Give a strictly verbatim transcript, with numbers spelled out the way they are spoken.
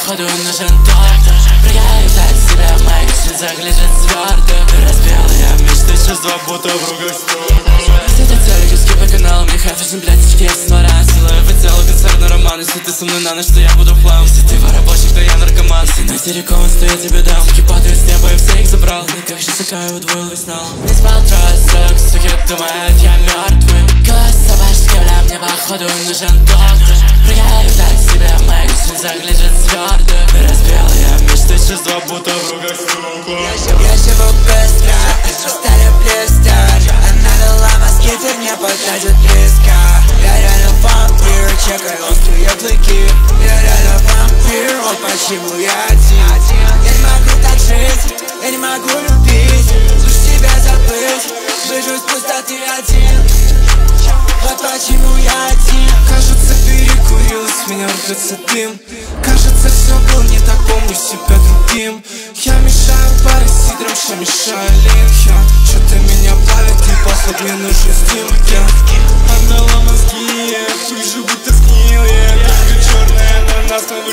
походу нужен доктор. Прыгаю от себя, в моих слезах лежит звезды. Разбилые мечты, чувства будто в руках стёк. Сидят телевизки по каналам, не хафишь, блядь, чтец на раз. Целую целый концерт на роман. Если ты со мной на ночь, то я буду хлам. Если ты воробочек, то я наркоман. Если на стерикон, то я тебе дам. Суки падают с неба, я всех забрал. И как же сакаю, удвоил весь нал. Не спал трое суток, суки думают, я мертвый. Голоса башки, бля, мне походу нужен доктор. Прыгаю от себя, в моих слезах лежит звезды. Разбилые мечты, чувства будто в руках стёк. Я живу быстро, стали блистать. Она дала мозги, ты не подходит близко. Я реально вампир, чекай острые клыки. Я реально вампир, вот почему я один. Я не могу так жить, я не могу любить. Лучше тебя забыть, выжить в пустоты один. Вот почему я один. Кажется, перекурил, с меня рвется дым. Кажется, все было не так, помню себя другим. Я мешаю паре сидром, что мешаю линхе. Что-то меня плавит, и поход мне нужен стим. Отдала мозги, тут же будто сгнил. Куртка черная, на нас